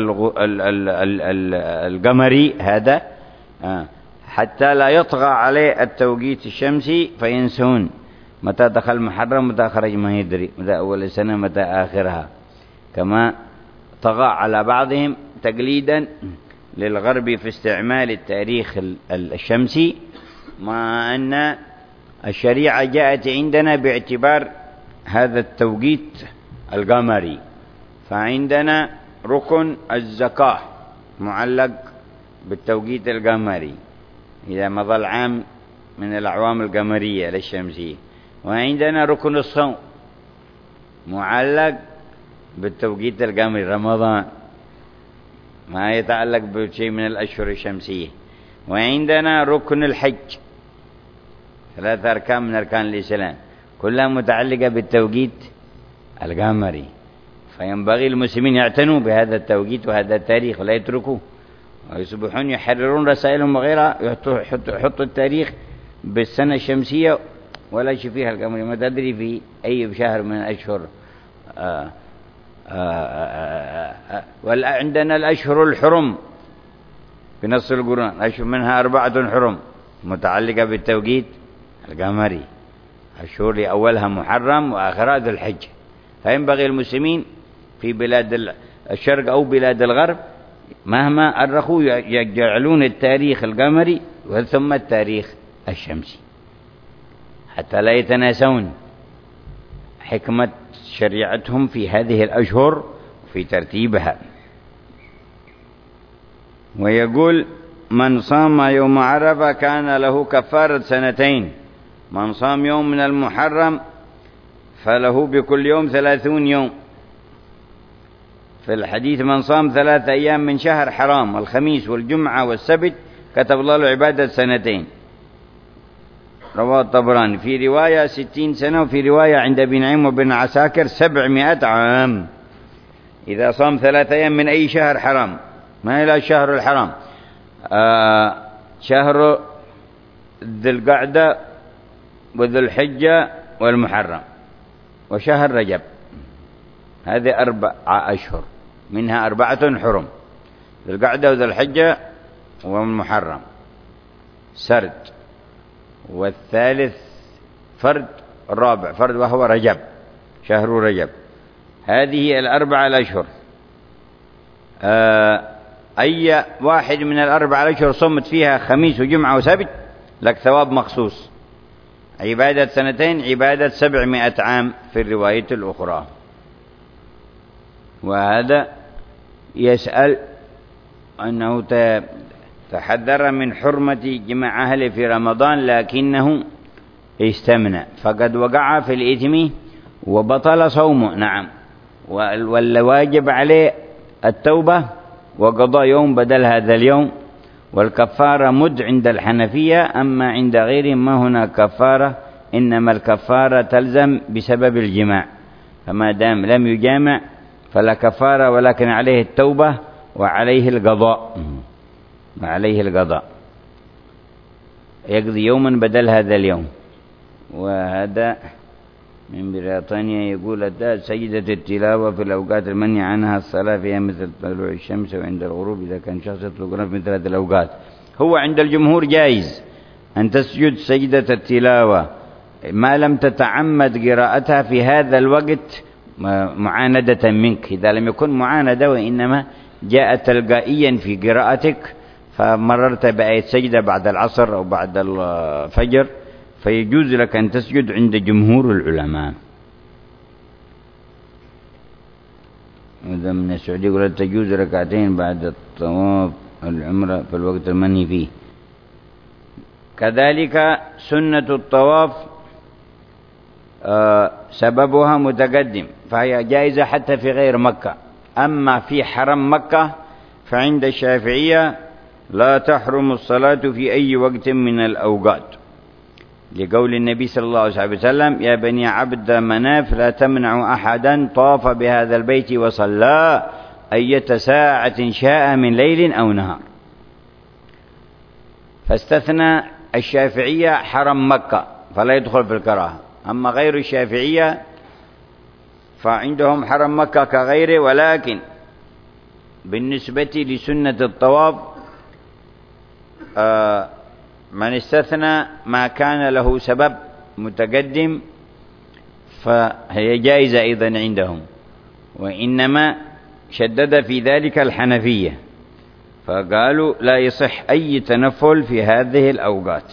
S2: القمري هذا، حتى لا يطغى عليه التوقيت الشمسي فينسون متى دخل محرم متى خرج ما يدري، متى أول السنة متى آخرها، كما طغى على بعضهم تقليدا للغرب في استعمال التاريخ الشمسي، مع أن الشريعة جاءت عندنا باعتبار هذا التوقيت القمري. فعندنا ركن الزكاة معلق بالتوقيت القمري إذا مضى العام من الأعوام القمرية للشمسية، وعندنا ركن الصوم معلق بالتوقيت القمري رمضان ما يتعلق بشيء من الأشهر الشمسية، وعندنا ركن الحج 3 أركان من أركان الإسلام كلها متعلقة بالتوقيت القمري. فينبغي المسلمين يعتنوا بهذا التوقيت وهذا التاريخ ولا يتركوه، ويصبحون يحررون رسائلهم وغيرها يحطوا التاريخ بالسنة الشمسية ولا شيء فيها القمري، ما تدري في أي شهر من الأشهر. وعندنا الأشهر الحرم في نص القرآن، أشهر منها 4 حرم متعلقة بالتوقيت القمري، الشهور أولها محرم وآخرها ذو الحجة. فينبغي المسلمين في بلاد الشرق أو بلاد الغرب مهما أرخوا يجعلون التاريخ القمري ثم التاريخ الشمسي حتى لا يتناسون حكمة شريعتهم في هذه الأشهر في ترتيبها. ويقول من صام يوم عرفة كان له كفارة 2 سنين. من صام يوم من المحرم فله بكل يوم 30 يوم. في الحديث من صام 3 أيام من شهر حرام الخميس والجمعة والسبت كتب الله له عبادة 2 رواه الطبراني. في رواية 60 سنة، وفي رواية عند ابن نعيم وابن عساكر 700 عام. إذا صام 3 أيام من أي شهر حرام، ما إلى الشهر الحرام، شهر ذي القعدة وذو الحجة والمحرم وشهر رجب، هذه 4 أشهر، منها 4 حرم، ذو القعدة وذو الحجة والمحرم سرد، والثالث فرد، الرابع فرد وهو رجب، شهر رجب. هذه 4 الأشهر. أي واحد من 4 الأشهر صمت فيها خميس وجمعة وسبت لك ثواب مخصوص، عبادة 2 عبادة 700 عام في الرواية الأخرى. وهذا يسأل أنه تحذر من حرمة جماع أهله في رمضان، لكنه استمنى فقد وقع في الإثم وبطل صومه. نعم، والواجب عليه التوبة وقضاء يوم بدل هذا اليوم، والكفارة مد عند الحنفية، أما عند غيرهم ما هنا كفارة، إنما الكفارة تلزم بسبب الجماع، فما دام لم يجامع فلا كفارة، ولكن عليه التوبة وعليه القضاء، يقضي يوما بدل هذا اليوم. وهذا من بريطانيا يقول سجدة التلاوة في الأوقات المنهي عنها الصلاة فيها مثل طلوع الشمس وعند الغروب إذا كان شخص يطلق في مثل هذه الأوقات. هو عند الجمهور جائز أن تسجد سجدة التلاوة ما لم تتعمد قراءتها في هذا الوقت معاندة منك. إذا لم يكن معاندة وإنما جاء تلقائيا في قراءتك فمررت بآية سجدة بعد العصر أو بعد الفجر، فيجوز لك أن تسجد عند جمهور العلماء. وإذا من السعودية يقول تجوز 2 ركعتين بعد الطواف العمرة في الوقت المنهي فيه. كذلك سنة الطواف سببها متقدم، فهي جائزة حتى في غير مكة. أما في حرم مكة فعند الشافعية لا تحرم الصلاة في أي وقت من الأوقات، لقول النبي صلى الله عليه وسلم: يا بني عبد مناف لا تمنعوا أحدا طاف بهذا البيت وصلى أية ساعة شاء من ليل أو نهار. فاستثنى الشافعية حرم مكة فلا يدخل في الكراهة. أما غير الشافعية فعندهم حرم مكة كغيره، ولكن بالنسبة لسنة الطواف من استثنى ما كان له سبب متقدم فهي جائزة أيضا عندهم، وإنما شدد في ذلك الحنفية فقالوا لا يصح أي تنفل في هذه الأوقات،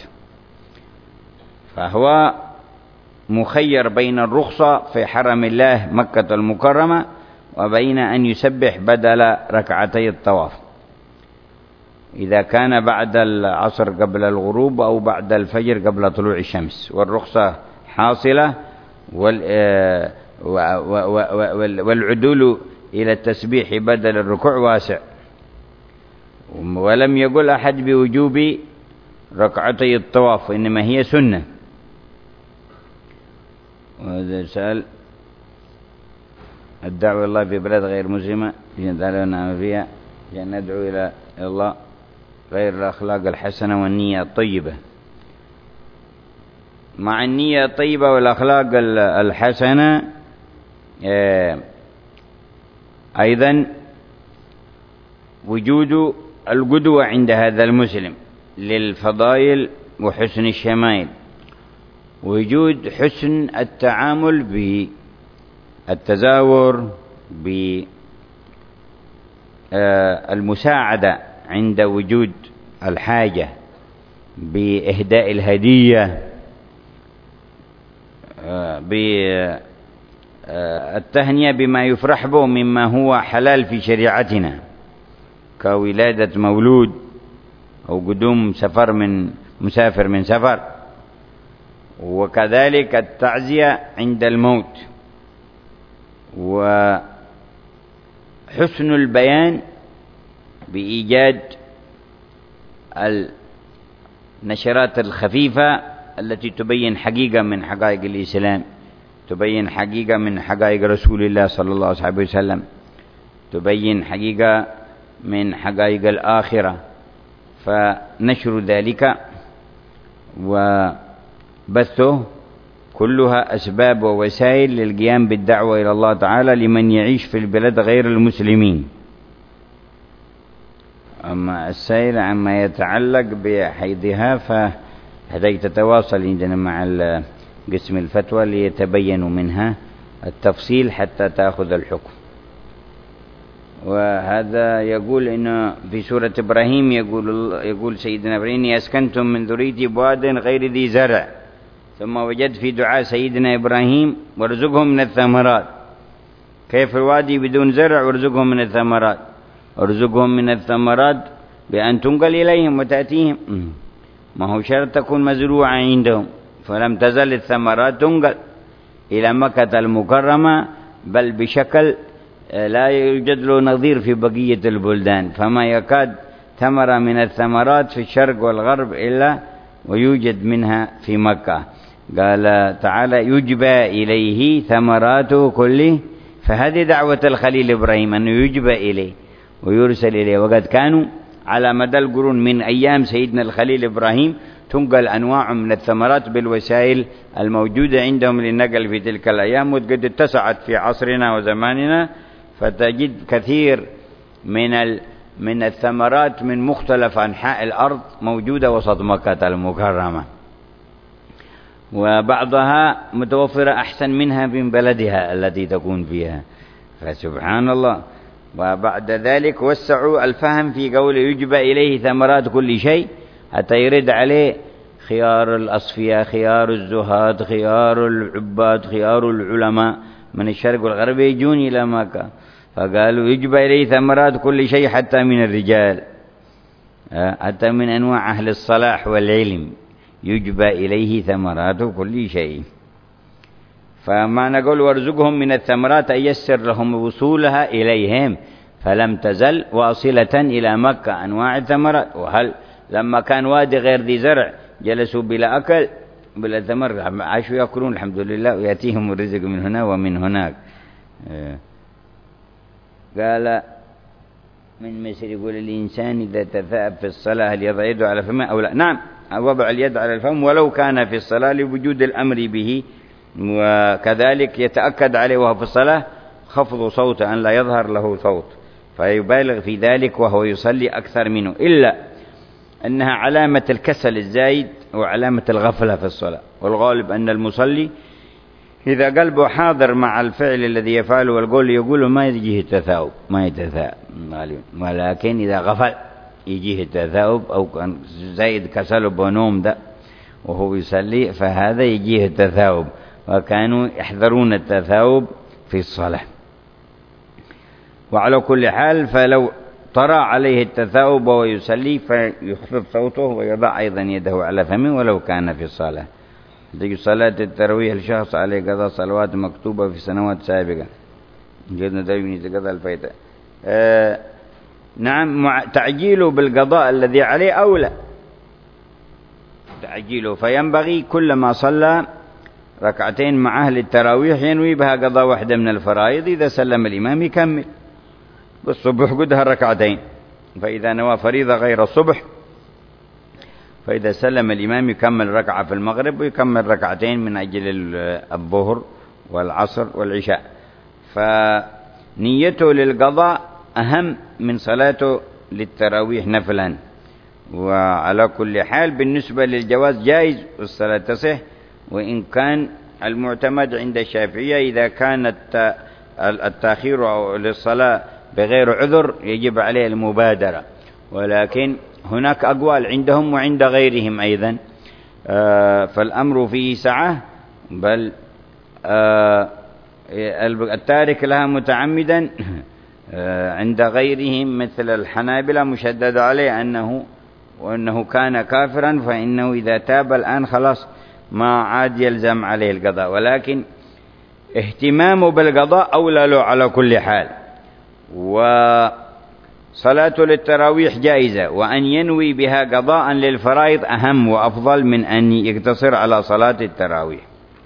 S2: فهو مخير بين الرخصة في حرم الله مكة المكرمة وبين أن يسبح بدل 2 الطواف إذا كان بعد العصر قبل الغروب أو بعد الفجر قبل طلوع الشمس، والرخصة حاصلة، والعدول إلى التسبيح بدل الركوع واسع. ولم يقل أحد بوجوب 2 الطواف، إنما هي سنة. وهذا سأل الدعوة الله في بلاد غير مسلمة نعمل فيها لأن ندعو إلى الله غير الأخلاق الحسنة والنية الطيبة. مع النية الطيبة والأخلاق الحسنة أيضا وجود القدوة عند هذا المسلم للفضائل وحسن الشمائل، وجود حسن التعامل بالتزاور، بالمساعدة عند وجود الحاجة، بإهداء الهدية، بالتهنئة بما يفرح به مما هو حلال في شريعتنا كولادة مولود أو قدوم مسافر من سفر، وكذلك التعزية عند الموت. وحسن البيان بإيجاد النشرات الخفيفة التي تبين حقيقة من حقائق الإسلام، تبين حقيقة من حقائق رسول الله صلى الله عليه وسلم، تبين حقيقة من حقائق الآخرة. فنشر ذلك وبثه كلها أسباب ووسائل للقيام بالدعوة إلى الله تعالى لمن يعيش في البلاد غير المسلمين. أما السائل عما يتعلق بحيضها فهذه تتواصل عندنا مع قسم الفتوى ليتبين منها التفصيل حتى تأخذ الحكم. وهذا يقول إنه في سورة إبراهيم يقول سيدنا إبراهيم: أسكنتم من ذريتي بواد غير ذي زرع. ثم وجد في دعاء سيدنا إبراهيم: وارزقهم من الثمرات. كيف الوادي بدون زرع؟ وارزقهم من الثمرات. ارزقهم من الثمرات بأن تنقل إليهم وتأتيهم، ما هو شرط تكون مزروعة عندهم. فلم تزل الثمرات تنقل إلى مكة المكرمة، بل بشكل لا يوجد له نظير في بقية البلدان. فما يكاد ثمرة من الثمرات في الشرق والغرب إلا ويوجد منها في مكة. قال تعالى: يجبى إليه ثمراته كله. فهذه دعوة الخليل إبراهيم، أنه يجبى إليه ويرسل إليه. وقد كانوا على مدى القرون من أيام سيدنا الخليل إبراهيم تنقل أنواع من الثمرات بالوسائل الموجودة عندهم للنقل في تلك الأيام، وقد اتسعت في عصرنا وزماننا، فتجد كثير من الثمرات من مختلف أنحاء الأرض موجودة وسط مكة المكرمة، وبعضها متوفرة أحسن منها من بلدها التي تكون فيها. فسبحان الله. وبعد ذلك وسعوا الفهم في قول يجبى إليه ثمرات كل شيء، حتى يرد عليه خيار الأصفياء، خيار الزهاد، خيار العباد، خيار العلماء من الشرق والغرب يجون إلى مكة. فقالوا يجبى إليه ثمرات كل شيء، حتى من الرجال، حتى من أنواع أهل الصلاح والعلم يجبى إليه ثمرات كل شيء. فما نقول وارزقهم من الثمرات أن يسر لهم وصولها إليهم، فلم تزل واصلة إلى مكة أنواع الثمرات. وهل لما كان وادي غير ذي زرع جلسوا بلا أكل بلا ثمر، عاشوا يأكلون الحمد لله، ويأتيهم الرزق من هنا ومن هناك. قال من مصر يقول: الإنسان إذا تثاءب في الصلاة هل يضع يده على فمه أو لا؟ نعم، وضع اليد على الفم ولو كان في الصلاة لوجود الأمر به، وكذلك يتأكد عليه وهو في الصلاة خفض صوته أن لا يظهر له صوت، فيبالغ في ذلك وهو يصلي أكثر منه، إلا أنها علامة الكسل الزايد وعلامة الغفلة في الصلاة. والغالب أن المصلي إذا قلبه حاضر مع الفعل الذي يفعله والقول يقوله ما يجيه التثاؤب، ما يتثاءب، ولكن إذا غفل يجيه التثاؤب أو كان زايد كسله بنوم ده وهو يصلي، فهذا يجيه التثاؤب. وكانوا يحذرون التثاؤب في الصلاة. وعلى كل حال فلو طرأ عليه التثاؤب وهو يصلي فيخفض صوته ويضع أيضا يده على فمه ولو كان في الصلاة. تجي صلاة التراويح الشخص عليه قضاء صلوات مكتوبة في سنوات سابقة، جدنا دايما يتقضى الفايدة. نعم، تعجيله بالقضاء الذي عليه أولى، تعجيله. فينبغي كلما صلى ركعتين مع أهل التراويح ينوي بها قضاء واحدة من الفرائض، إذا سلم الإمام يكمل. بالصبح قدها ركعتين، فإذا نوى فريضة غير الصبح فإذا سلم الإمام يكمل ركعة في المغرب ويكمل ركعتين من أجل الظهر والعصر والعشاء. فنيته للقضاء أهم من صلاته للتراويح نفلا. وعلى كل حال بالنسبة للجواز جائز والصلاة تصح، وإن كان المعتمد عند الشافعية إذا كان التأخير للصلاة بغير عذر يجب عليه المبادرة، ولكن هناك أقوال عندهم وعند غيرهم أيضا، فالأمر فيه سعة، بل التارك لها متعمدا عند غيرهم مثل الحنابلة مشدد عليه وأنه كان كافرا، فإنه إذا تاب الآن خلاص ما عاد يلزم عليه القضاء، ولكن اهتمامه بالقضاء أولى له على كل حال. وصلاته للتراويح جائزة، وأن ينوي بها قضاء للفرائض أهم وأفضل من أن يقتصر على صلاة التراويح.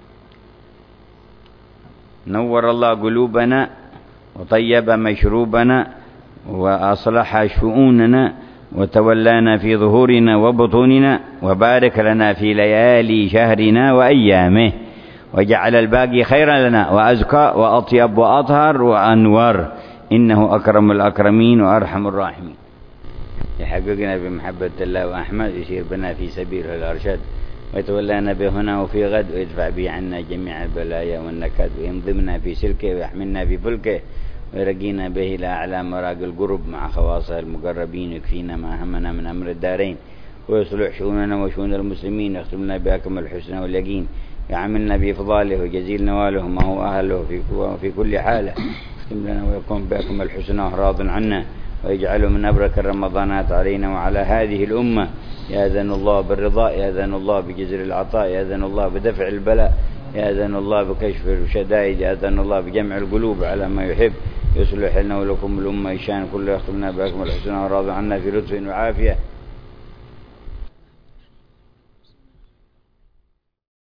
S2: نور الله قلوبنا وطيب مشروبنا وأصلح شؤوننا وتولانا في ظهورنا وبطوننا، وبارك لنا في ليالي شهرنا وأيامه، وجعل الباقي خيرا لنا وأزكى وأطيب وأطهر وأنور، إنه أكرم الأكرمين وأرحم الراحمين. يحققنا بمحبة الله وأحمد، يسير بنا في سبيله الأرشاد، ويتولانا بهنا وفي غد، ويدفع به عنا جميع البلايا والنكد، وينضمنا في سلكه ويحملنا في فلكه، ويرقينا به إلى أعلى مراق القرب مع خواصه المقربين، يكفينا ما همنا من أمر الدارين، ويصلح شؤوننا وشؤون المسلمين، ويختم لنا بأكمل الحسنى واليقين، يعملنا بإفضاله وجزيل نواله ما هو أهله في كل حالة، يختم لنا ويقوم بأكمل الحسنى وراض عنا، ويجعله من أبرك الرمضانات علينا وعلى هذه الأمة. يأذن الله بالرضا، يأذن الله بجزر العطاء، يأذن الله بدفع البلاء، يأذن الله بكشف الشدائد، يأذن الله بجمع القلوب على ما يحب. يصلح لنا ولكم الأمة إشان كل يختمنا بأكمل الحسنى وراض عنا في لطف وعافية.